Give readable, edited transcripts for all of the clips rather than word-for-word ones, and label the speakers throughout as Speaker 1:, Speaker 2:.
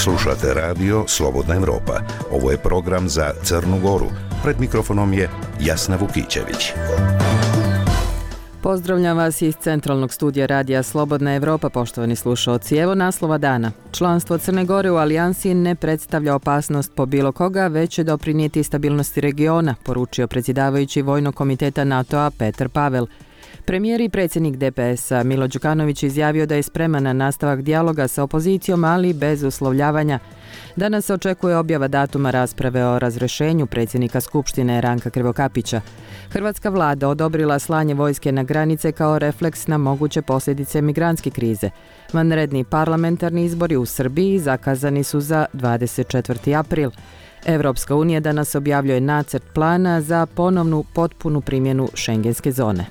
Speaker 1: Slušate radio Slobodna Evropa. Ovo je program za Crnu Goru. Pred mikrofonom je Jasna Vukićević.
Speaker 2: Pozdravljam vas iz centralnog studija radija Slobodna Evropa, poštovani slušaoci. Evo naslova dana. Članstvo Crne Gore u alijansi ne predstavlja opasnost po bilo koga, već će doprinijeti stabilnosti regiona, poručio predsjedavajući Vojnog komiteta NATO-a Petar Pavel. Premijer i predsjednik DPS-a Milo Đukanović izjavio da je spreman na nastavak dijaloga sa opozicijom, ali bez uslovljavanja. Danas se očekuje objava datuma rasprave o razrješenju predsjednika Skupštine Ranka Krivokapića. Hrvatska vlada odobrila slanje vojske na granice kao refleks na moguće posljedice migrantske krize. Vanredni parlamentarni izbori u Srbiji zakazani su za 24. april. Evropska unija danas objavljuje nacrt plana za ponovnu potpunu primjenu šengenske zone.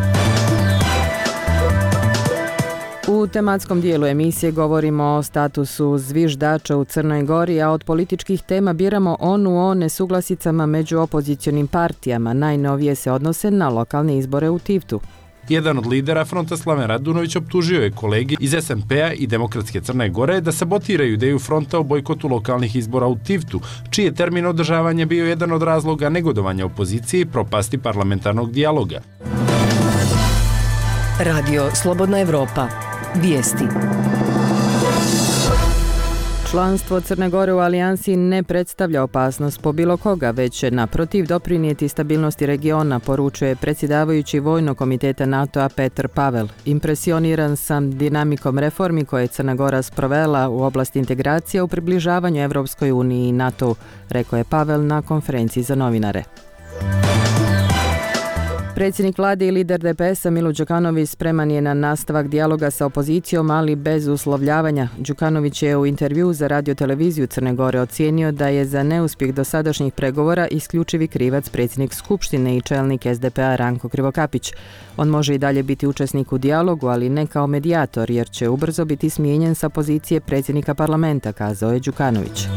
Speaker 2: U tematskom dijelu emisije govorimo o statusu zviždača u Crnoj Gori, a od političkih tema biramo onu o nesuglasicama među opozicionim partijama. Najnovije se odnose na lokalne izbore u Tivtu.
Speaker 3: Jedan od lidera fronta Slaven Radunović optužio je kolegi iz SMP-a i Demokratske Crne Gore da sabotiraju ideju fronta o bojkotu lokalnih izbora u Tivtu, čiji je termin održavanja bio jedan od razloga negodovanja opozicije i propasti parlamentarnog dijaloga.
Speaker 4: Radio Slobodna Evropa. Vijesti.
Speaker 2: Članstvo Crne Gore u alijansi ne predstavlja opasnost po bilo koga, već će naprotiv doprinijeti stabilnosti regiona, poručuje predsjedavajući Vojnog komiteta NATO-a Petar Pavel. Impresioniran sam dinamikom reformi koje je Crna Gora sprovela u oblasti integracije u približavanju Evropskoj uniji i NATO, rekao je Pavel na konferenciji za novinare. Predsjednik vlade i lider DPS-a Milo Đukanović spreman je na nastavak dijaloga sa opozicijom, ali bez uslovljavanja. Đukanović je u intervju za radioteleviziju Crne Gore ocijenio da je za neuspjeh dosadašnjih pregovora isključivi krivac predsjednik Skupštine i čelnik SDP-a Ranko Krivokapić. On može i dalje biti učesnik u dijalogu, ali ne kao medijator, jer će ubrzo biti smijenjen sa pozicije predsjednika parlamenta, kazao je Đukanović.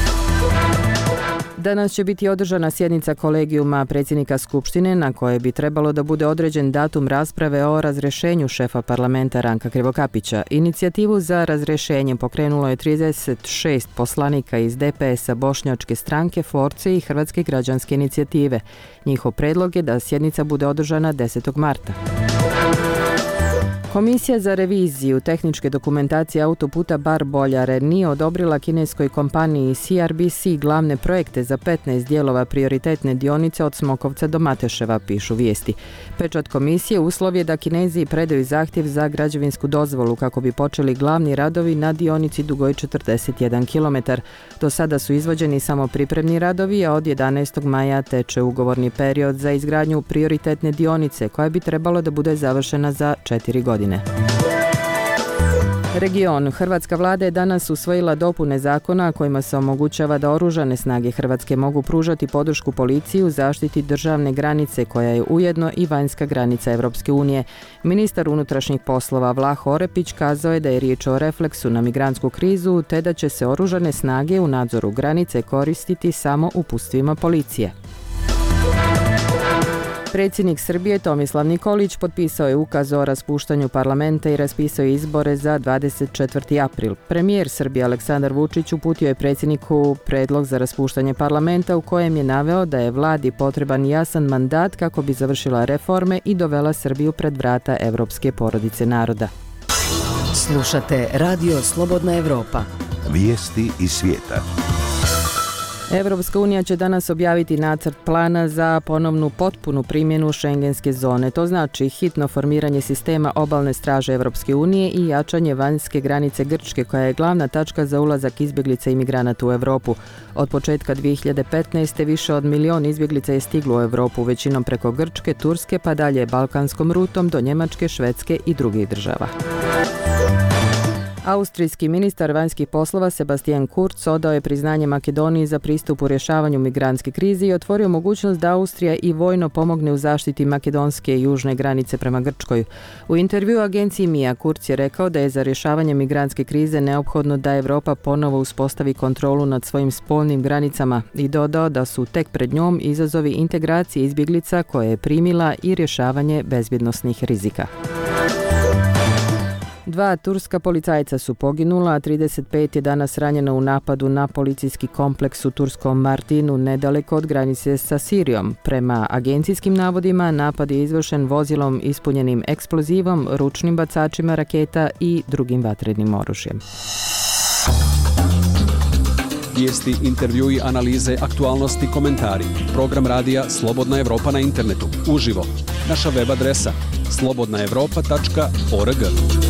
Speaker 2: Danas će biti održana sjednica kolegijuma predsjednika Skupštine na kojoj bi trebalo da bude određen datum rasprave o razrješenju šefa parlamenta Ranka Krivokapića. Inicijativu za razrješenje pokrenulo je 36 poslanika iz DPS-a, Bošnjačke stranke, Force i Hrvatske građanske inicijative. Njihov predlog je da sjednica bude održana 10. marta. Komisija za reviziju tehničke dokumentacije autoputa Bar-Boljare nije odobrila kineskoj kompaniji CRBC glavne projekte za 15 dijelova prioritetne dionice od Smokovca do Mateševa, pišu vijesti. Pečat komisije uslov je da Kinezi predaju zahtjev za građevinsku dozvolu kako bi počeli glavni radovi na dionici dugoj 41 km. Do sada su izvođeni samo pripremni radovi, a od 11. maja teče ugovorni period za izgradnju prioritetne dionice koja bi trebalo da bude završena za 4 godine. Region. Hrvatska vlada je danas usvojila dopune zakona kojima se omogućava da oružane snage Hrvatske mogu pružati podršku policiji u zaštiti državne granice koja je ujedno i vanjska granica Evropske unije. Ministar unutrašnjih poslova Vlah Orepić kazao je da je riječ o refleksu na migrantsku krizu te da će se oružane snage u nadzoru granice koristiti samo uputstvima policije. Predsjednik Srbije Tomislav Nikolić potpisao je ukaz o raspuštanju parlamenta i raspisao izbore za 24. april. Premijer Srbije Aleksandar Vučić uputio je predsjedniku predlog za raspuštanje parlamenta u kojem je naveo da je vladi potreban jasan mandat kako bi završila reforme i dovela Srbiju pred vrata evropske porodice naroda.
Speaker 4: Slušate Radio Slobodna Evropa.
Speaker 1: Vijesti iz svijeta.
Speaker 2: Evropska unija će danas objaviti nacrt plana za ponovnu potpunu primjenu šengenske zone. To znači hitno formiranje sistema obalne straže Evropske unije i jačanje vanjske granice Grčke, koja je glavna tačka za ulazak izbjeglica i migranata u Europu. Od početka 2015. više od 1 milion izbjeglica je stiglo u Europu, većinom preko Grčke, Turske pa dalje balkanskom rutom do Njemačke, Švedske i drugih država. Austrijski ministar vanjskih poslova Sebastian Kurz odao je priznanje Makedoniji za pristup u rješavanju migrantske krize i otvorio mogućnost da Austrija i vojno pomogne u zaštiti makedonske i južne granice prema Grčkoj. U intervju agenciji MIA Kurz je rekao da je za rješavanje migrantske krize neophodno da Europa ponovo uspostavi kontrolu nad svojim spoljnim granicama i dodao da su tek pred njom izazovi integracije izbjeglica koje je primila i rješavanje bezbjednosnih rizika. 2 turska policajca su poginula, a 35 je danas ranjeno u napadu na policijski kompleks u turskom Mardinu, nedaleko od granice sa Sirijom. Prema agencijskim navodima, napad je izvršen vozilom ispunjenim eksplozivom, ručnim bacačima raketa i drugim vatrenim oružjem.
Speaker 5: Vijesti, intervjui, analize, aktualnosti, komentari. Program radija Slobodna Evropa na internetu. Uživo. Naša web adresa slobodnaevropa.org.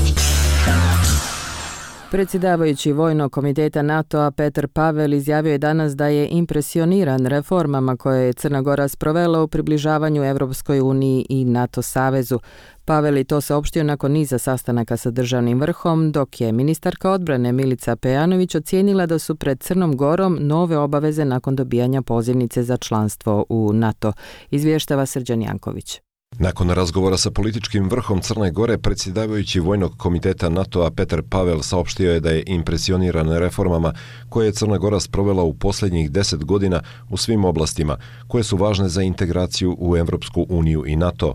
Speaker 2: Predsjedavajući Vojnog komiteta NATO-a Petar Pavel izjavio je danas da je impresioniran reformama koje je Crna Gora sprovela u približavanju Evropskoj uniji i NATO savezu. Pavel je to saopštio nakon niza sastanaka sa državnim vrhom, dok je ministarka odbrane Milica Pejanović ocijenila da su pred Crnom Gorom nove obaveze nakon dobijanja pozivnice za članstvo u NATO. Izvještava Srđan Janković.
Speaker 6: Nakon razgovora sa političkim vrhom Crne Gore, predsjedavajući Vojnog komiteta NATO-a Petar Pavel saopštio je da je impresioniran reformama koje je Crna Gora sprovela u posljednjih 10 godina u svim oblastima, koje su važne za integraciju u Evropsku uniju i NATO.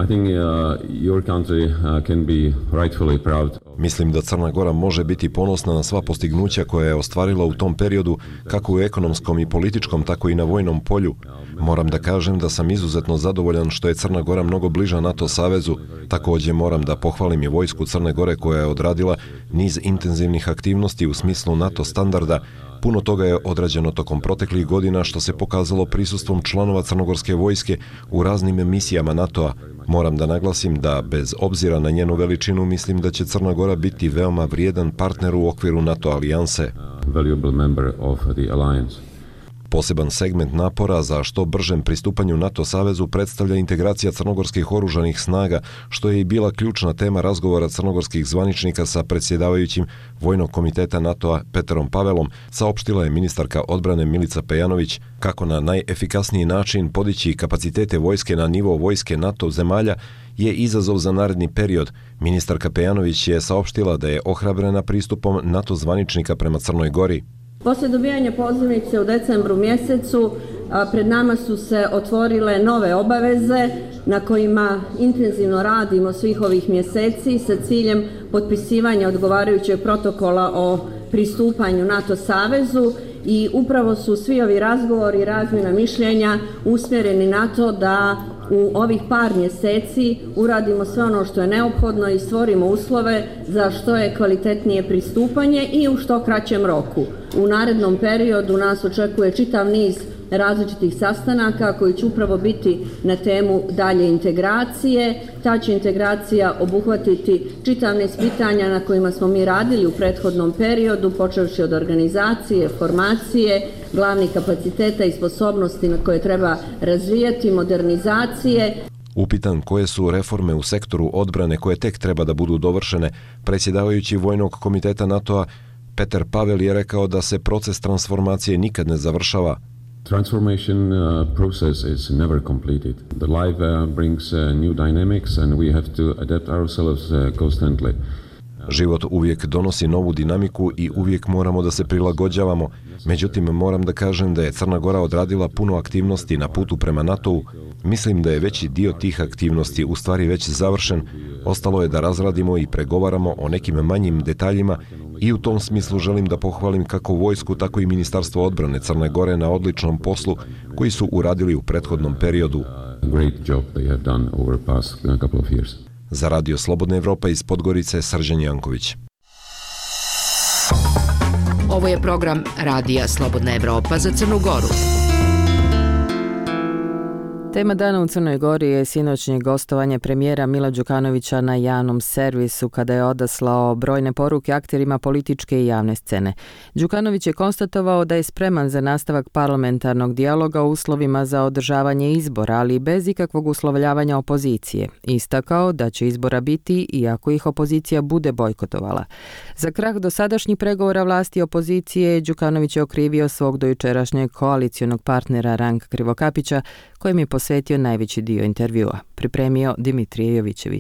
Speaker 6: Mislim da Crna Gora može biti ponosna na sva postignuća koje je ostvarila u tom periodu, kako u ekonomskom i političkom, tako i na vojnom polju. Moram da kažem da sam izuzetno zadovoljan što je Crna Gora mnogo bliža NATO savezu. Također moram da pohvalim i vojsku Crne Gore koja je odradila niz intenzivnih aktivnosti u smislu NATO standarda. Puno toga je odrađeno tokom proteklih godina što se pokazalo prisustvom članova crnogorske vojske u raznim misijama NATO-a. Moram da naglasim da bez obzira na njenu veličinu mislim da će Crna Gora biti veoma vrijedan partner u okviru NATO alijanse. Poseban segment napora za što bržem pristupanju NATO savezu predstavlja integracija crnogorskih oružanih snaga, što je i bila ključna tema razgovora crnogorskih zvaničnika sa predsjedavajućim Vojnog komiteta NATO-a Petarom Pavelom, saopštila je ministarka odbrane Milica Pejanović. Kako na najefikasniji način podići kapacitete vojske na nivo vojske NATO zemalja je izazov za naredni period. Ministarka Pejanović je saopštila da je ohrabrena pristupom NATO zvaničnika prema Crnoj Gori.
Speaker 7: Poslije dobijanja pozivnice u decembru mjesecu pred nama su se otvorile nove obaveze na kojima intenzivno radimo svih ovih mjeseci sa ciljem potpisivanja odgovarajućeg protokola o pristupanju NATO savezu i upravo su svi ovi razgovori i razmjena mišljenja usmjereni na to da u ovih par mjeseci uradimo sve ono što je neophodno i stvorimo uslove za što je kvalitetnije pristupanje i u što kraćem roku. U narednom periodu nas očekuje čitav niz različitih sastanaka koji će upravo biti na temu dalje integracije. Ta će integracija obuhvatiti čitav niz pitanja na kojima smo mi radili u prethodnom periodu, počevši od organizacije, formacije, glavnih kapaciteta i sposobnosti na koje treba razvijati, modernizacije.
Speaker 6: Upitan koje su reforme u sektoru odbrane koje tek treba da budu dovršene, predsjedavajući Vojnog komiteta NATO-a Petar Pavel je rekao da se proces transformacije nikad ne završava.
Speaker 8: Transformation process is never completed. The life brings new dynamics and we have to adapt ourselves constantly.
Speaker 6: Život uvijek donosi novu dinamiku i uvijek moramo da se prilagođavamo. Međutim, moram da kažem da je Crna Gora odradila puno aktivnosti na putu prema NATO-u. Mislim da je veći dio tih aktivnosti u stvari već završen. Ostalo je da razradimo i pregovaramo o nekim manjim detaljima i u tom smislu želim da pohvalim kako vojsku, tako i Ministarstvo odbrane Crne Gore na odličnom poslu koji su uradili u prethodnom periodu. Za Radio Slobodna Evropa iz Podgorice, Srđan Janković.
Speaker 4: Ovo je program Radija Slobodna Evropa za Crnu Goru.
Speaker 2: Tema dana u Crnoj Gori je sinoćnje gostovanje premijera Mila Đukanovića na javnom servisu kada je odaslao brojne poruke akterima političke i javne scene. Đukanović je konstatovao da je spreman za nastavak parlamentarnog dijaloga u uslovima za održavanje izbora, ali bez ikakvog uslovljavanja opozicije. Istakao da će izbora biti i ako ih opozicija bude bojkotovala. Za krah dosadašnjih pregovora vlasti i opozicije Đukanović je okrivio svog dojučerašnjeg koalicionog partnera Ranka Krivokapića, kojem je posvetio najveći dio intervjua. Pripremio Dimitrije Jovićević.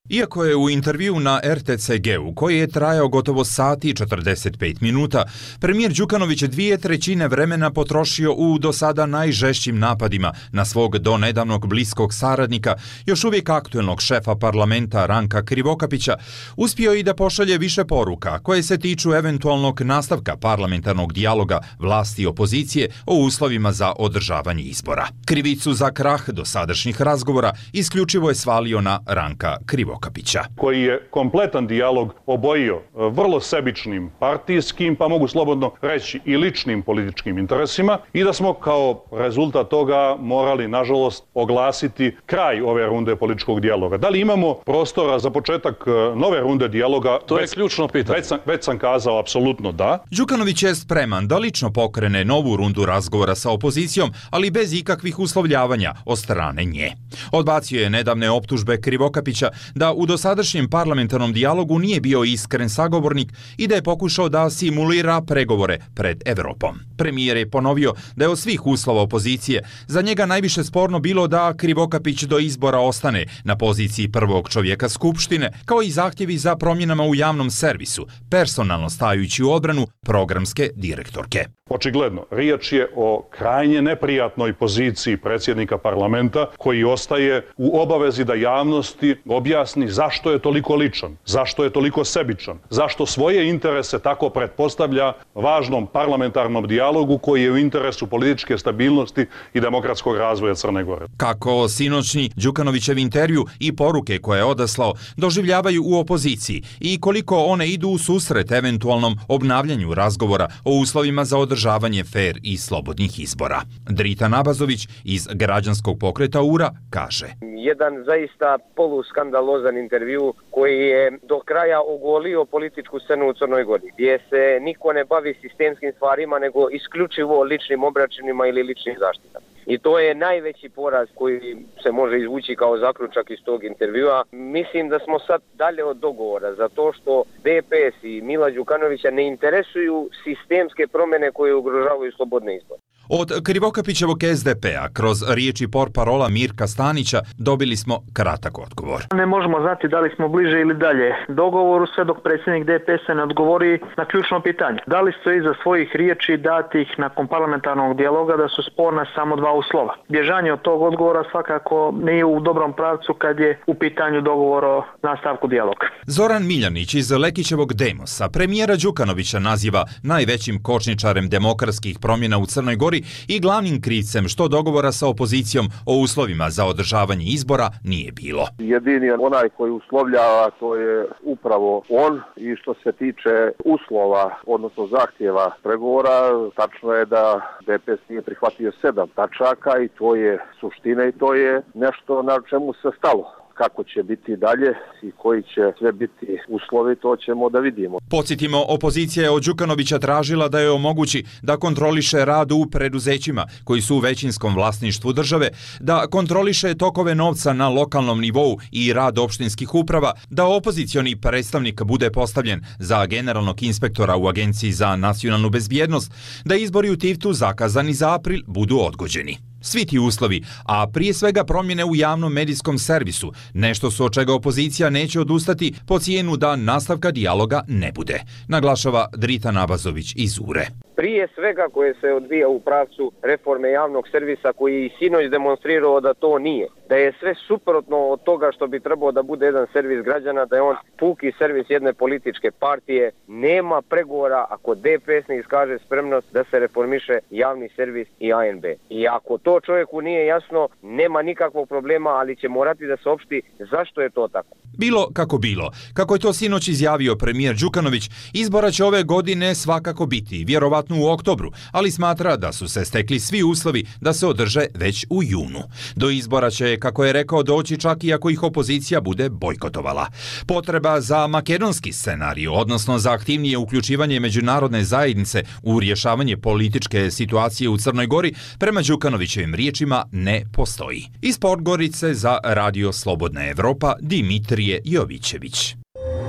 Speaker 9: Iako je u intervju na RTCG-u, koji je trajao gotovo sat i 45 minuta, premijer Đukanović je 2/3 vremena potrošio u do sada najžešćim napadima na svog donedavnog bliskog saradnika, još uvijek aktuelnog šefa parlamenta Ranka Krivokapića, uspio i da pošalje više poruka koje se tiču eventualnog nastavka parlamentarnog dijaloga vlasti i opozicije o uslovima za održavanje izbora. Krivicu za krah dosadašnjih razgovora isključivo je svalio na Ranka Krivokapića,
Speaker 10: koji je kompletan dijalog obojio vrlo sebičnim partijskim, pa mogu slobodno reći i ličnim političkim interesima, i da smo kao rezultat toga morali, nažalost, oglasiti kraj ove runde političkog dijaloga. Da li imamo prostora za početak nove runde dijaloga?
Speaker 11: To je ključno pitanje.
Speaker 10: Već sam kazao, apsolutno da.
Speaker 9: Đukanović je spreman da lično pokrene novu rundu razgovora sa opozicijom, ali bez ikakvih uslovljavanja od strane nje. Odbacio je nedavne optužbe Krivokapića da u dosadašnjem parlamentarnom dijalogu nije bio iskren sagovornik i da je pokušao da simulira pregovore pred Evropom. Premijer je ponovio da je od svih uslova opozicije za njega najviše sporno bilo da Krivokapić do izbora ostane na poziciji prvog čovjeka Skupštine, kao i zahtjevi za promjenama u javnom servisu, personalno stajući u odbranu programske direktorke.
Speaker 10: Očigledno, riječ je o krajnje neprijatnoj poziciji predsjednika parlamenta, koji ostaje u obavezi da javnosti objasni zašto je toliko ličan, zašto je toliko sebičan, zašto svoje interese tako pretpostavlja važnom parlamentarnom dijalogu koji je u interesu političke stabilnosti i demokratskog razvoja Crne Gore.
Speaker 9: Kako sinoćni Đukanovićev intervju i poruke koje je odaslao doživljavaju u opoziciji i koliko one idu u susret eventualnom obnavljanju razgovora o uslovima za održavanje fer i slobodnih izbora. Drita Nabazović iz građanskog pokreta URA kaže:
Speaker 12: jedan zaista poluskandalozan intervju koji je do kraja ogolio političku scenu u Crnoj Gori, gdje se niko ne bavi sistemskim stvarima nego isključivo ličnim obračunima ili ličnim zaštitama. I to je najveći poraz koji se može izvući kao zaključak iz tog intervjua. Mislim da smo sad dalje od dogovora, zato što DPS i Mila Đukanovića ne interesuju sistemske promjene koje ugrožavaju slobodne izbore.
Speaker 9: Od Krivokapićevog SDP-a kroz riječi portparola Mirka Stanića dobili smo kratak odgovor.
Speaker 13: Ne možemo znati da li smo bliže ili dalje dogovoru sve dok predsjednik DPS-a ne odgovori na ključno pitanje. Da li stoji iza svojih riječi datih nakon parlamentarnog dijaloga da su sporna samo dva uslova? Bježanje od tog odgovora svakako nije u dobrom pravcu kad je u pitanju dogovor o nastavku dijaloga.
Speaker 9: Zoran Miljanić iz Lekićevog Demosa premijera Đukanovića naziva najvećim kočničarem demokratskih promjena u Crnoj Gori i glavnim krivcem što dogovora sa opozicijom o uslovima za održavanje izbora nije bilo.
Speaker 14: Jedini onaj koji uslovljava to je upravo on, i što se tiče uslova, odnosno zahtjeva pregovora, tačno je da DPS nije prihvatio 7 tačaka i to je suština i to je nešto na čemu se stalo. Kako će biti dalje i koji će sve biti uslovi, to ćemo da vidimo.
Speaker 9: Podsjetimo, opozicija je od Đukanovića tražila da je omogući da kontroliše rad u preduzećima koji su u većinskom vlasništvu države, da kontroliše tokove novca na lokalnom nivou i rad opštinskih uprava, da opozicioni predstavnik bude postavljen za generalnog inspektora u Agenciji za nacionalnu bezbjednost, da izbori u Tivtu zakazani za april budu odgođeni. Svi ti uslovi, a prije svega promjene u javnom medijskom servisu, nešto su od čega opozicija neće odustati po cijenu da nastavka dijaloga ne bude, naglašava Drita Nabazović iz URE.
Speaker 12: Prije svega koje se odvija u pravcu reforme javnog servisa, koji je i sinoć demonstrirao da to nije. Da je sve suprotno od toga što bi trebao da bude jedan servis građana, da je on puki servis jedne političke partije. Nema pregovora ako DPS ne iskaže spremnost da se reformiše javni servis i ANB. I ako to čovjeku nije jasno, nema nikakvog problema, ali će morati da se opšti zašto je to tako.
Speaker 9: Bilo, kako je to sinoć izjavio premijer Đukanović, izbora će ove godine svakako biti, vjerovatno u oktobru, ali smatra da su se stekli svi uslovi da se održe već u junu. Do izbora će, kako je rekao, doći čak i ako ih opozicija bude bojkotovala. Potreba za makedonski scenarij, odnosno za aktivnije uključivanje međunarodne zajednice u rješavanje političke situacije u Crnoj Gori, prema Đukanovićevim riječima ne postoji. Iz Podgorice za Radio Slobodna Evropa, Dimitrije Jovićević.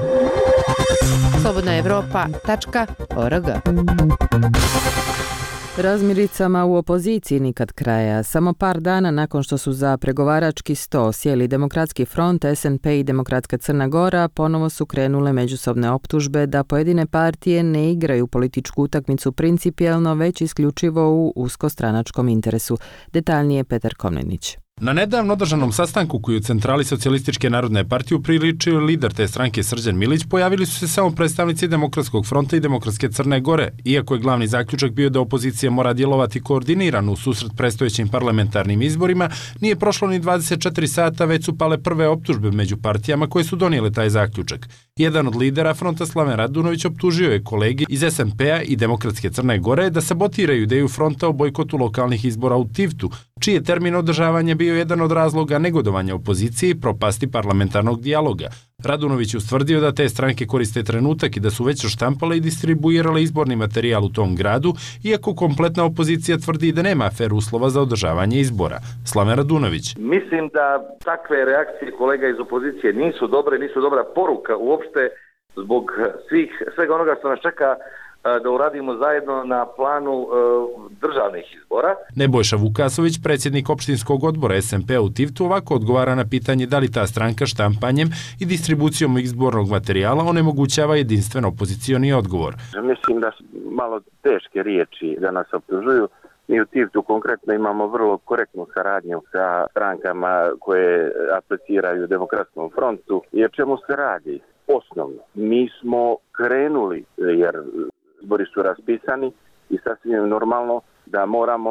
Speaker 4: slobodnaevropa.org
Speaker 2: Razmiricama u opoziciji nikad kraja. Samo par dana nakon što su za pregovarački sto sjeli Demokratski front, SNP i Demokratska Crna Gora, ponovo su krenule međusobne optužbe da pojedine partije ne igraju političku utakmicu principijelno, već isključivo u uskostranačkom interesu. Detaljnije Petar Komnenić.
Speaker 3: Na nedavno održanom sastanku koji u centrali Socijalističke narodne partije upriličio lider te stranke Srđan Milić, pojavili su se samo predstavnici Demokratskog fronta i Demokratske Crne Gore, iako je glavni zaključak bio da opozicija mora djelovati koordinirano u susret predstojećim parlamentarnim izborima, nije prošlo ni 24 sata, već su pale prve optužbe među partijama koje su donijele taj zaključak. Jedan od lidera fronta, Slaven Radunović, optužio je kolege iz SNP-a i Demokratske Crne Gore da sabotiraju ideju fronta o bojkotu lokalnih izbora u Tivtu, čiji je termin održavanja bio jedan od razloga negodovanja opozicije i propasti parlamentarnog dijaloga. Radunović je ustvrdio da te stranke koriste trenutak i da su već štampale i distribuirale izborni materijal u tom gradu, iako kompletna opozicija tvrdi da nema fer uslova za održavanje izbora. Slaven Radunović.
Speaker 11: Mislim da takve reakcije kolega iz opozicije nisu dobre, nisu dobra poruka uopšte zbog svega onoga što nas čeka da uradimo zajedno na planu državnih izbora.
Speaker 3: Nebojša Vukasović, predsjednik opštinskog odbora SMP-a u Tivtu, ovako odgovara na pitanje da li ta stranka štampanjem i distribucijom izbornog materijala onemogućava jedinstven opozicioni odgovor.
Speaker 14: Mislim da su malo teške riječi da nas optužuju. Mi u Tivtu konkretno imamo vrlo korektnu saradnju sa strankama koje apliciraju Demokratskom frontu. Jer čemu se radi? Osnovno, mi smo krenuli, jer izbori su raspisani i sasvim normalno da moramo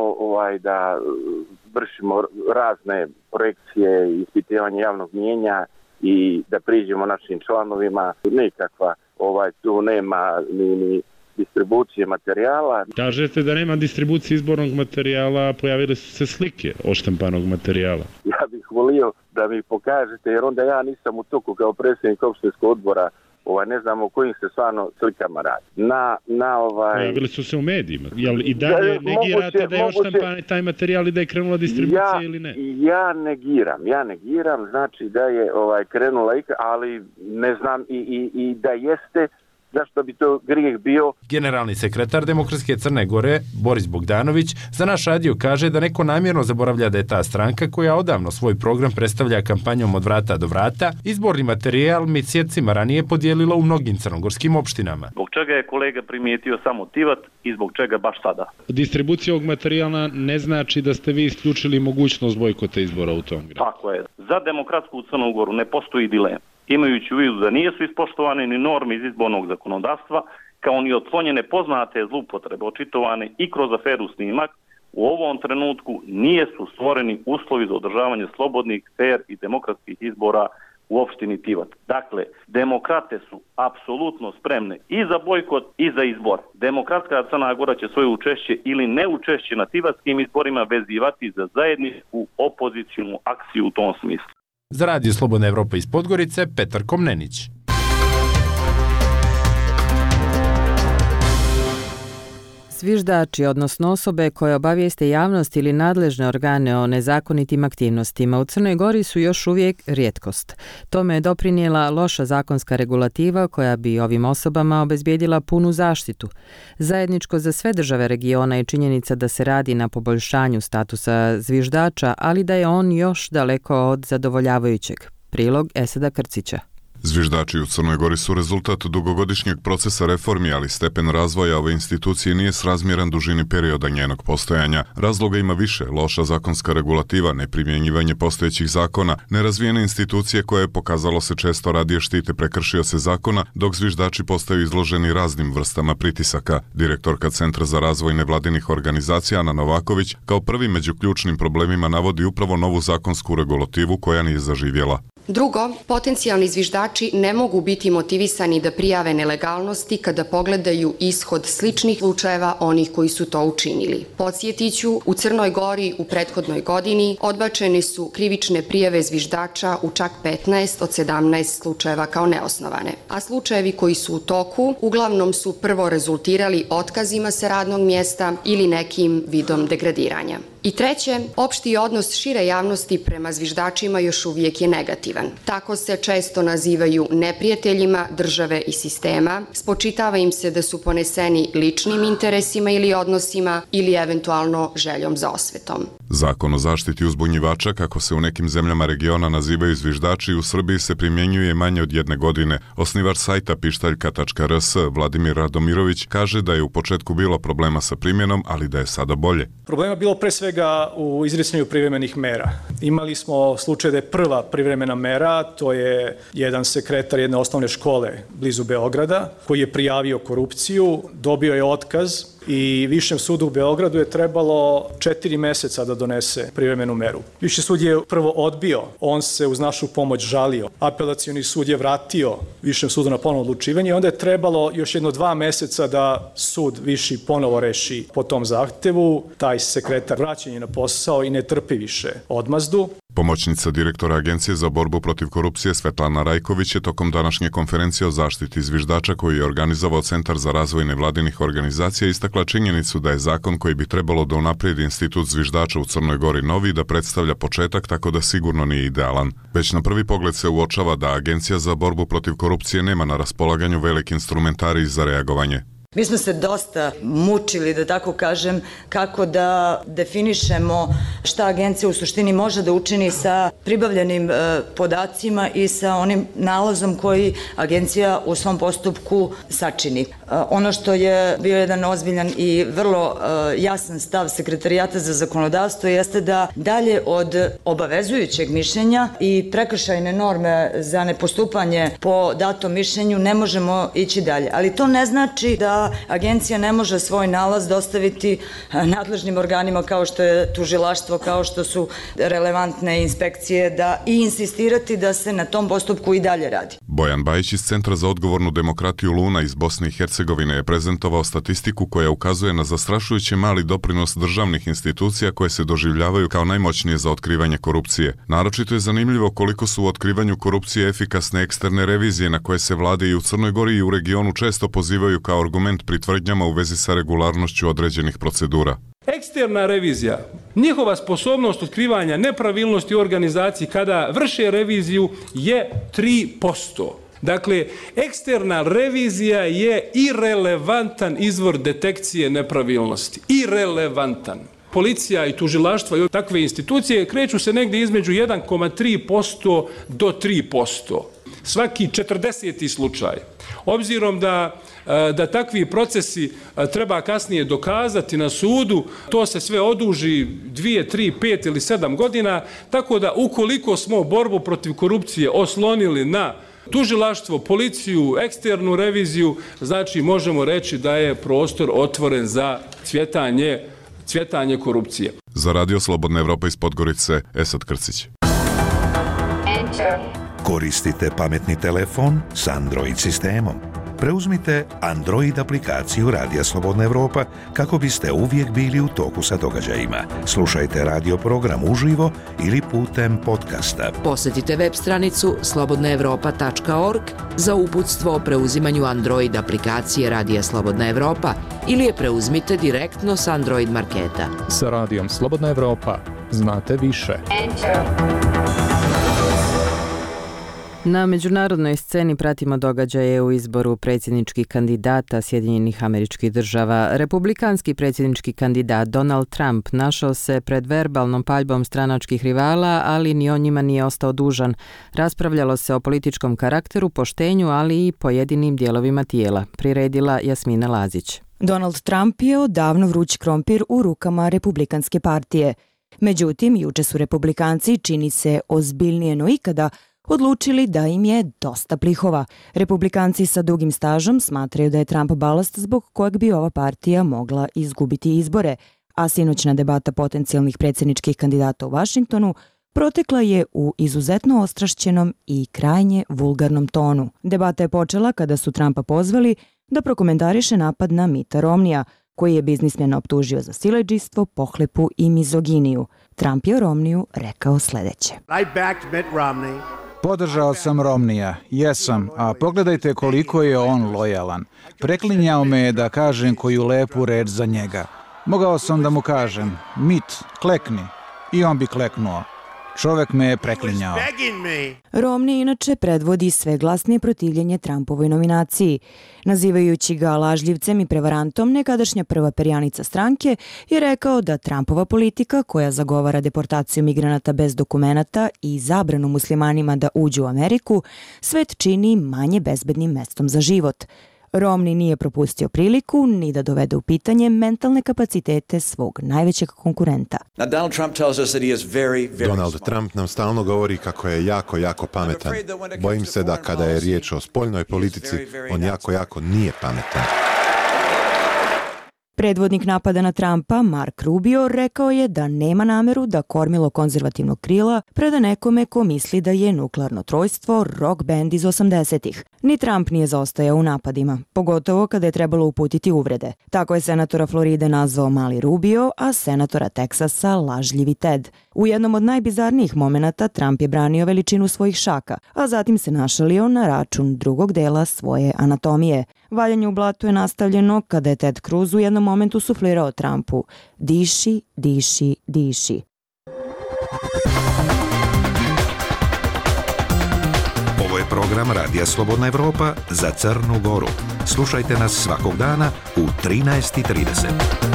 Speaker 14: da vršimo razne projekcije i ispitivanje javnog mijenja i da priđemo našim članovima. Nikakva tu nema ni distribucije materijala.
Speaker 3: Kažete da nema distribucije izbornog materijala, pojavile su se slike oštampanog materijala.
Speaker 14: Ja bih volio da mi pokažete, jer onda ja nisam u toku kao predsjednik opštinskog odbora. Ne znamo o kojim se stvarno slikama radi.
Speaker 3: Pojavili su se u medijima. Jel i dalje negirate da je oštampan taj materijal i da je krenula distribucija ili ne?
Speaker 14: Ja negiram, znači da je krenula, ali ne znam i da jeste, zašto bi to grijeh bio.
Speaker 3: Generalni sekretar Demokratske Crne Gore, Boris Bogdanović, za naš radio kaže da neko namjerno zaboravlja da je ta stranka koja odavno svoj program predstavlja kampanjom od vrata do vrata, izborni materijal mjesecima ranije podijelila u mnogim crnogorskim opštinama.
Speaker 15: Zbog čega je kolega primijetio samo Tivat i zbog čega baš sada?
Speaker 3: Distribucija ovog materijala ne znači da ste vi isključili mogućnost bojkota izbora u tom gradu.
Speaker 15: Tako je. Za Demokratsku Crnu Goru ne postoji dilema. Imajući u vidu da nisu ispoštovane ni norme iz izbornog zakonodavstva, kao ni otklonjene poznate zloupotrebe očitovane i kroz aferu Snimak, u ovom trenutku nije su stvoreni uslovi za održavanje slobodnih, fer i demokratskih izbora u opštini Tivat. Dakle, demokrate su apsolutno spremne i za bojkot i za izbor. Demokratska Crna Gora će svoje učešće ili neučešće na tivatskim izborima vezivati za zajedničku opozicijnu akciju u tom smislu.
Speaker 3: Za Radio Slobodna Evropa iz Podgorice, Petar Komnenić.
Speaker 2: Zviždači, odnosno osobe koje obavijeste javnost ili nadležne organe o nezakonitim aktivnostima u Crnoj Gori su još uvijek rijetkost. Tome je doprinijela loša zakonska regulativa koja bi ovim osobama obezbijedila punu zaštitu. Zajedničko za sve države regiona je činjenica da se radi na poboljšanju statusa zviždača, ali da je on još daleko od zadovoljavajućeg. Prilog Esada Krcića.
Speaker 16: Zviždači u Crnoj Gori su rezultat dugogodišnjeg procesa reformi, ali stepen razvoja ove institucije nije srazmjeran dužini perioda njenog postojanja. Razloga ima više: loša zakonska regulativa, neprimjenjivanje postojećih zakona, nerazvijene institucije koje, pokazalo se, često radije štite prekršioce zakona, dok zviždači postaju izloženi raznim vrstama pritisaka. Direktorka Centra za razvoj nevladinih organizacija Ana Novaković kao prvi među ključnim problemima navodi upravo novu zakonsku regulativu koja nije zaživjela.
Speaker 17: Drugo, potencijalni zviždači ne mogu biti motivisani da prijave nelegalnosti kada pogledaju ishod sličnih slučajeva onih koji su to učinili. Podsjetiću, u Crnoj Gori u prethodnoj godini odbačene su krivične prijave zviždača u čak 15 od 17 slučajeva kao neosnovane, a slučajevi koji su u toku uglavnom su prvo rezultirali otkazima sa radnog mjesta ili nekim vidom degradiranja. I treće, opšti odnos šire javnosti prema zviždačima još uvijek je negativan. Tako se često nazivaju neprijateljima države i sistema, spočitava im se da su poneseni ličnim interesima ili odnosima ili eventualno željom za osvetom.
Speaker 16: Zakon o zaštiti uzbunjivača, kako se u nekim zemljama regiona nazivaju zviždači, u Srbiji se primjenjuje manje od 1 godine. Osnivač sajta pištaljka.rs Vladimir Radomirović kaže da je u početku bilo problema sa primjenom, ali da je sada bolje.
Speaker 18: Problema bilo pre svega u izricanju privremenih mera. Imali smo slučaj da je prva privremena mera, to je jedan sekretar jedne osnovne škole blizu Beograda, koji je prijavio korupciju, dobio je otkaz i Višem sudu u Beogradu je trebalo 4 meseca da donese privremenu meru. Viši sud je prvo odbio, on se uz našu pomoć žalio. Apelacioni sud je vratio Višem sudu na ponovno odlučivanje i onda je trebalo još 2 meseca da sud viši ponovo reši po tom zahtevu. Taj sekretar vraćen je na posao i ne trpi više odmazdu.
Speaker 16: Pomoćnica direktora Agencije za borbu protiv korupcije Svetlana Rajković je tokom današnje konferencije o zaštiti zviždača koju je organizovao Centar za razvoj nevladinih organizacija istakla činjenicu da je zakon koji bi trebalo da unaprijedi institut zviždača u Crnoj Gori novi da predstavlja početak, tako da sigurno nije idealan. Već na prvi pogled se uočava da Agencija za borbu protiv korupcije nema na raspolaganju veliki instrumentarij za reagovanje.
Speaker 19: Mi smo se dosta mučili, da tako kažem, kako da definišemo šta agencija u suštini može da učini sa pribavljenim podacima i sa onim nalazom koji agencija u svom postupku sačini. Ono što je bio jedan ozbiljan i vrlo jasan stav Sekretarijata za zakonodavstvo jeste da dalje od obavezujućeg mišljenja i prekršajne norme za nepostupanje po datom mišljenju ne možemo ići dalje. Ali to ne znači da agencija ne može svoj nalaz dostaviti nadležnim organima kao što je tužilaštvo, kao što su relevantne inspekcije i insistirati da se na tom postupku i dalje radi.
Speaker 16: Bojan Bajić iz Centra za odgovornu demokratiju Luna iz Bosne i Hercegovine je prezentovao statistiku koja ukazuje na zastrašujuće mali doprinos državnih institucija koje se doživljavaju kao najmoćnije za otkrivanje korupcije. Naročito je zanimljivo koliko su u otkrivanju korupcije efikasne eksterne revizije na koje se vlade i u Crnoj Gori i u regionu često pozivaju kao argument pri tvrdnjama u vezi sa regularnošću određenih procedura.
Speaker 20: Eksterna revizija, njihova sposobnost otkrivanja nepravilnosti u organizaciji kada vrše reviziju je 3%. Dakle, eksterna revizija je irelevantan izvor detekcije nepravilnosti. Irelevantan. Policija i tužilaštva i takve institucije kreću se negdje između 1,3% do 3%. Svaki 40. slučaj. Obzirom da takvi procesi treba kasnije dokazati na sudu, to se sve oduži 2, 3, 5 ili 7 godina, tako da ukoliko smo borbu protiv korupcije oslonili na tužilaštvo, policiju, eksternu reviziju, znači možemo reći da je prostor otvoren za cvjetanje korupcije.
Speaker 16: Za Radio Slobodna Evropa iz Podgorice, Esad Krcić.
Speaker 1: Koristite pametni telefon s Android sistemom. Preuzmite Android aplikaciju Radija Slobodna Evropa kako biste uvijek bili u toku sa događajima. Slušajte radio program uživo ili putem podcasta.
Speaker 4: Posjetite web stranicu slobodnaevropa.org za uputstvo o preuzimanju Android aplikacije Radija Slobodna Evropa ili je preuzmite direktno s Android marketa.
Speaker 21: Sa Radijom Slobodna Evropa znate više.
Speaker 2: Na međunarodnoj sceni pratimo događaje u izboru predsjedničkih kandidata Sjedinjenih Američkih Država. Republikanski predsjednički kandidat Donald Trump našao se pred verbalnom paljbom stranačkih rivala, ali ni on njima nije ostao dužan. Raspravljalo se o političkom karakteru, poštenju, ali i pojedinim dijelovima tijela. Priredila Jasmina Lazić.
Speaker 22: Donald Trump je odavno vruć krompir u rukama Republikanske partije. Međutim, juče su Republikanci, čini se ozbiljnije no ikada, odlučili da im je dosta plihova. Republikanci sa dugim stažom smatraju da je Trump balast zbog kojeg bi ova partija mogla izgubiti izbore, a sinoćna debata potencijalnih predsjedničkih kandidata u Vašingtonu protekla je u izuzetno ostrašćenom i krajnje vulgarnom tonu. Debata je počela kada su Trumpa pozvali da prokomentariše napad na Mitta Romneya, koji je biznismena optužio za siledžijstvo, pohlepu i mizoginiju. Trump je o Romneyu rekao sljedeće.
Speaker 23: Podržao sam Romneya, jesam, a pogledajte koliko je on lojalan. Preklinjao me je da kažem koju lepu reč za njega. Mogao sam da mu kažem, Mitt, klekni. I on bi kleknuo. Čovek me je preklinjao.
Speaker 22: Romney inače predvodi sve glasnije protivljenje Trumpovoj nominaciji. Nazivajući ga lažljivcem i prevarantom, nekadašnja prva perjanica stranke je rekao da Trumpova politika, koja zagovara deportaciju migranata bez dokumenata i zabranu muslimanima da uđu u Ameriku, svet čini manje bezbednim mestom za život. Romney nije propustio priliku ni da dovede u pitanje mentalne kapacitete svog najvećeg konkurenta.
Speaker 5: Donald Trump nam stalno govori kako je jako pametan. Bojim se da kada je riječ o spoljnoj politici, on jako nije pametan.
Speaker 22: Predvodnik napada na Trumpa, Mark Rubio, rekao je da nema nameru da kormilo konzervativnog krila preda nekome ko misli da je nuklearno trojstvo rock band iz 80-ih. Ni Trump nije zaostajao u napadima, pogotovo kada je trebalo uputiti uvrede. Tako je senatora Floride nazvao Mali Rubio, a senatora Teksasa lažljivi Ted. U jednom od najbizarnijih momenata Trump je branio veličinu svojih šaka, a zatim se našalio na račun drugog dela svoje anatomije. Valjanje u blatu je nastavljeno kada je Ted Cruz u jednom momentu suflirao Trumpu: diši, diši, diši.
Speaker 1: Ovo je program Radija Slobodna Evropa za Crnu Goru. Slušajte nas svakog dana u 13:30.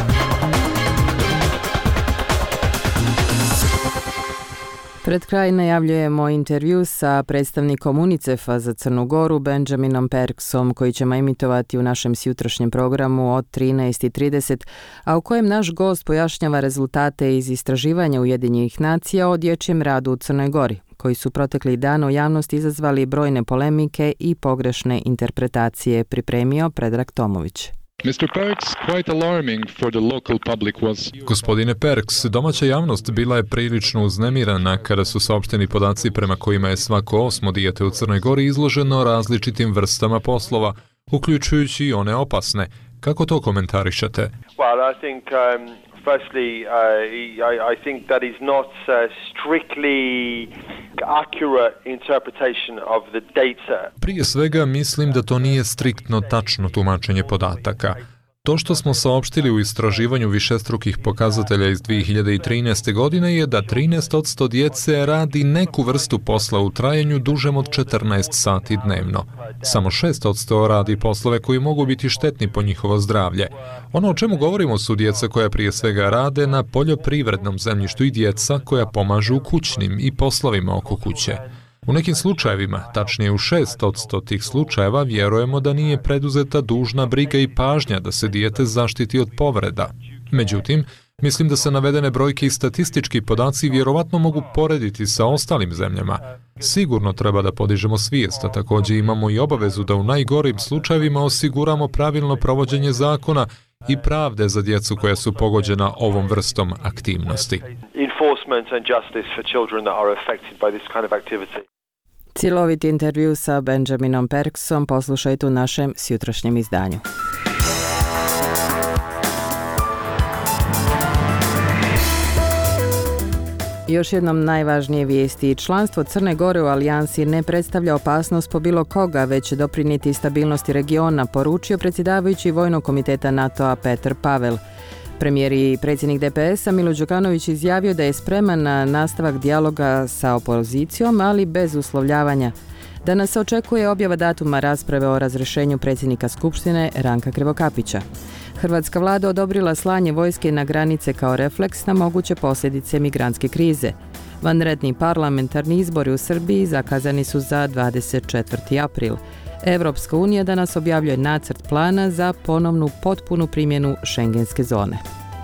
Speaker 2: Pred kraj najavljujemo intervju sa predstavnikom UNICEF-a za Crnu Goru, Benjaminom Perksom, koji ćemo emitovati u našem sjutrašnjem programu od 13:30, a u kojem naš gost pojašnjava rezultate iz istraživanja Ujedinjenih nacija o dječjem radu u Crnoj Gori, koji su proteklih dana u javnosti izazvali brojne polemike i pogrešne interpretacije, pripremio Predrag Tomović.
Speaker 21: Gospodine Perks, domaća javnost bila je prilično uznemirana kada su saopšteni podaci prema kojima je svako 8. dijete u Crnoj Gori izloženo različitim vrstama poslova, uključujući i one opasne. Kako to komentarišete?
Speaker 7: Firstly, I think that is not strictly accurate interpretation of the data.
Speaker 21: Prije svega mislim da to nije striktno tačno tumačenje podataka. To što smo saopštili u istraživanju višestrukih pokazatelja iz 2013. godine je da 13% djece radi neku vrstu posla u trajanju dužem od 14 sati dnevno. Samo 6% radi poslove koji mogu biti štetni po njihovo zdravlje. Ono o čemu govorimo su djeca koja prije svega rade na poljoprivrednom zemljištu i djeca koja pomažu u kućnim i poslovima oko kuće. U nekim slučajevima, tačnije u 6% tih slučajeva, vjerujemo da nije preduzeta dužna briga i pažnja da se dijete zaštiti od povreda. Međutim, mislim da se navedene brojke i statistički podaci vjerovatno mogu porediti sa ostalim zemljama. Sigurno treba da podižemo svijest, a također imamo i obavezu da u najgorim slučajevima osiguramo pravilno provođenje zakona i pravde za djecu koja su pogođena ovom vrstom aktivnosti.
Speaker 2: Cjeloviti intervju sa Benjaminom Perksom poslušajte u našem sjutrašnjem izdanju. Još jednom najvažnije vijesti. Članstvo Crne Gore u alijansi ne predstavlja opasnost po bilo koga, već će doprinijeti stabilnosti regiona, poručio predsjedavajući Vojnog komiteta NATO-a Petar Pavel. Premijer i predsjednik DPS-a Milo Đukanović izjavio da je spreman na nastavak dijaloga sa opozicijom, ali bez uslovljavanja. Danas se očekuje objava datuma rasprave o razrješenju predsjednika Skupštine Ranka Krivokapića. Hrvatska vlada odobrila slanje vojske na granice kao refleks na moguće posljedice migrantske krize. Vanredni parlamentarni izbori u Srbiji zakazani su za 24. april. Evropska unija danas objavljuje nacrt plana za ponovnu potpunu primjenu šengenske zone.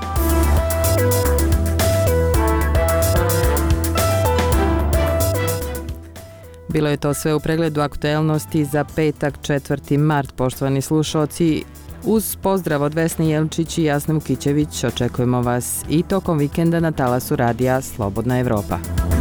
Speaker 2: Bilo je to sve u pregledu aktuelnosti za petak 4. mart. Poštovani slušalci, uz pozdrav od Vesne Jelčić i Jasna Vukićević očekujemo vas i tokom vikenda na talasu radija Slobodna Evropa.